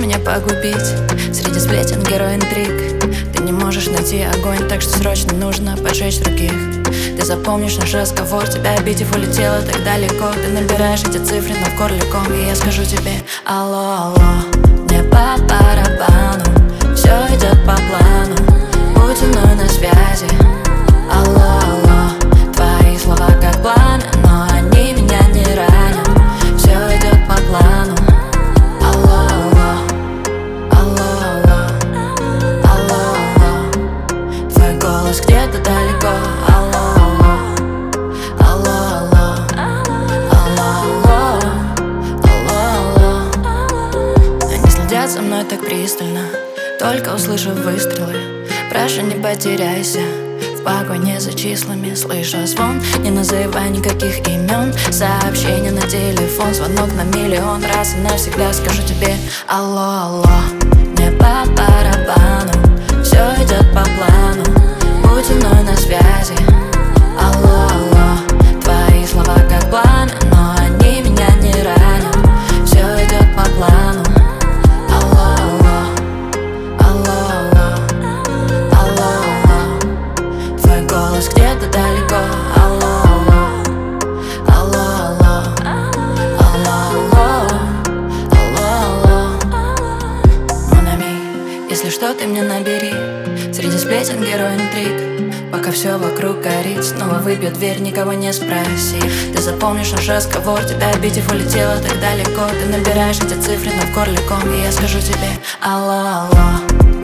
меня погубить. Среди сплетен герой интриг. Ты не можешь найти огонь, так что срочно нужно поджечь других. Ты запомнишь наш разговор, тебя обидев улетела так далеко. Ты набираешь эти цифры, но в горле ком. И я скажу тебе: алло, алло, мне по барабану, все идет по плану, будь со мной на связи. Алло, алло, твои слова как пламя, но они меня не ранят. Все идет по плану. Алло, алло, алло, алло, алло, алло, твой голос где-то далеко. Алло, алло, алло, алло, алло, алло, алло. Они следят за мной так пристально, только услышав выстрелы. Прошу, не потеряйся в погоне за числами. Слышу звон, не называй никаких имен. Сообщение на телефон, звонок на миллион. Раз и навсегда скажу тебе: алло, алло, мне по барабану, все идет по плану, будь со мной на связи. Алло, алло, твои слова как пламя, но они меня не ранят. Все идет по плану. Алло, алло, алло, алло, алло, твой голос где-то далеко. Алло, алло, алло, алло, алло, алло, Mon ami, если что, ты мне набери. Среди сплетен герой интриг. Пока все вокруг горит, снова выбьет дверь, никого не спроси. Ты запомнишь наш разговор, тебя обидев улетела так далеко. Ты набираешь эти цифры, но в горле ком. И я скажу тебе: алло, алло,